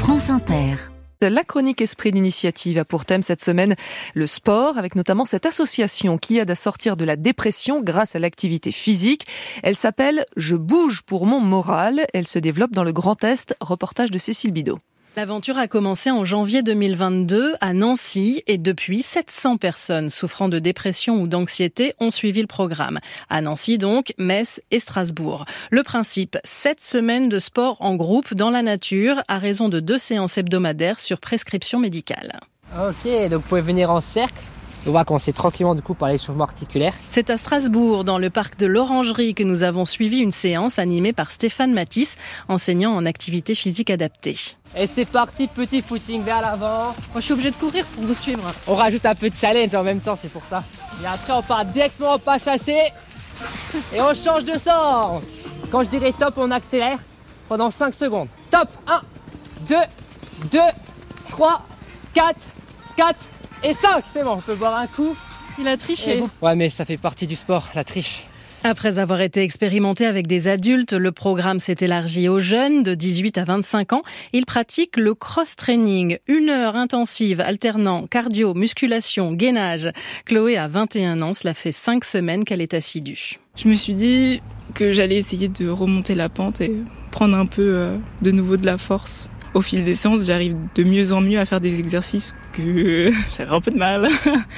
France Inter. La chronique Esprit d'initiative a pour thème cette semaine le sport, avec notamment cette association qui aide à sortir de la dépression grâce à l'activité physique. Elle s'appelle « Je bouge pour mon moral ». Elle se développe dans le Grand Est. Reportage de Cécile Bidot. L'aventure a commencé en janvier 2022 à Nancy et depuis 700 personnes souffrant de dépression ou d'anxiété ont suivi le programme. À Nancy donc, Metz et Strasbourg. Le principe, 7 semaines de sport en groupe dans la nature à raison de 2 séances hebdomadaires sur prescription médicale. Ok, donc vous pouvez venir en cercle. On va commencer tranquillement du coup par l'échauffement articulaire. C'est à Strasbourg, dans le parc de l'Orangerie, que nous avons suivi une séance animée par Stéphane Matisse, enseignant en activité physique adaptée. Et c'est parti, petit footing vers l'avant. Moi, je suis obligée de courir pour vous suivre. On rajoute un peu de challenge en même temps, c'est pour ça. Et après, on part directement au pas chassé et on change de sens. Quand je dirai top, on accélère pendant 5 secondes. Top, 1, 2, 3, 4 et 5. C'est bon, on peut boire un coup. Il a triché. Ouais, mais ça fait partie du sport, la triche. Après avoir été expérimenté avec des adultes, le programme s'est élargi aux jeunes de 18 à 25 ans. Ils pratiquent le cross-training, 1 heure intensive alternant cardio, musculation, gainage. Chloé a 21 ans, cela fait 5 semaines qu'elle est assidue. Je me suis dit que j'allais essayer de remonter la pente et prendre un peu de nouveau de la force. Au fil des séances, j'arrive de mieux en mieux à faire des exercices que j'avais un peu de mal.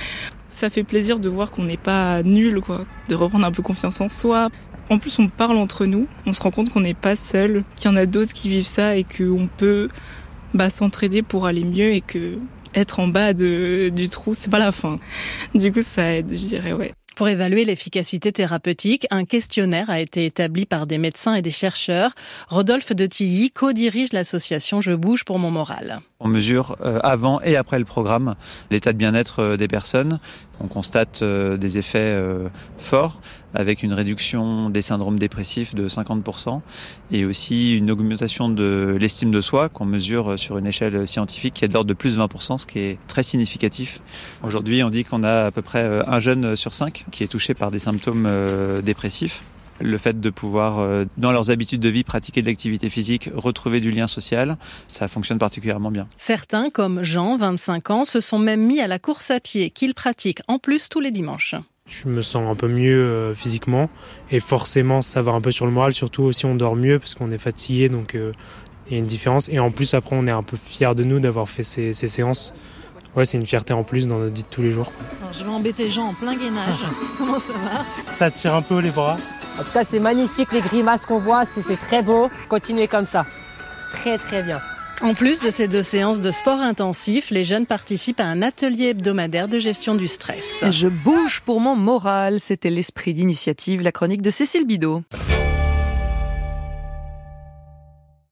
Ça fait plaisir de voir qu'on n'est pas nul, quoi, de reprendre un peu confiance en soi. En plus, on parle entre nous, on se rend compte qu'on n'est pas seul, qu'il y en a d'autres qui vivent ça et qu'on peut s'entraider pour aller mieux et que être en bas du trou, c'est pas la fin. Du coup, ça aide, je dirais, ouais. Pour évaluer l'efficacité thérapeutique, un questionnaire a été établi par des médecins et des chercheurs. Rodolphe de Tilly co-dirige l'association Je bouge pour mon moral. On mesure avant et après le programme l'état de bien-être des personnes. On constate des effets forts avec une réduction des syndromes dépressifs de 50% et aussi une augmentation de l'estime de soi qu'on mesure sur une échelle scientifique qui est d'ordre de plus 20%, ce qui est très significatif. Aujourd'hui, on dit qu'on a à peu près 1 jeune sur 5 qui est touché par des symptômes dépressifs. Le fait de pouvoir, dans leurs habitudes de vie, pratiquer de l'activité physique, retrouver du lien social, ça fonctionne particulièrement bien. Certains, comme Jean, 25 ans, se sont même mis à la course à pied, qu'ils pratiquent en plus tous les dimanches. Je me sens un peu mieux physiquement et forcément ça va un peu sur le moral, surtout aussi on dort mieux parce qu'on est fatigué, donc il y a une différence. Et en plus après on est un peu fiers de nous d'avoir fait ces séances. Ouais, c'est une fierté en plus dans notre vie de tous les jours. Alors, je vais embêter Jean en plein gainage. Comment ça va ? Ça tire un peu les bras. En tout cas, c'est magnifique les grimaces qu'on voit, c'est très beau. Continuez comme ça. Très très bien. En plus de ces 2 séances de sport intensif, les jeunes participent à un atelier hebdomadaire de gestion du stress. Je bouge pour mon moral, c'était l'Esprit d'initiative, la chronique de Cécile Bidot.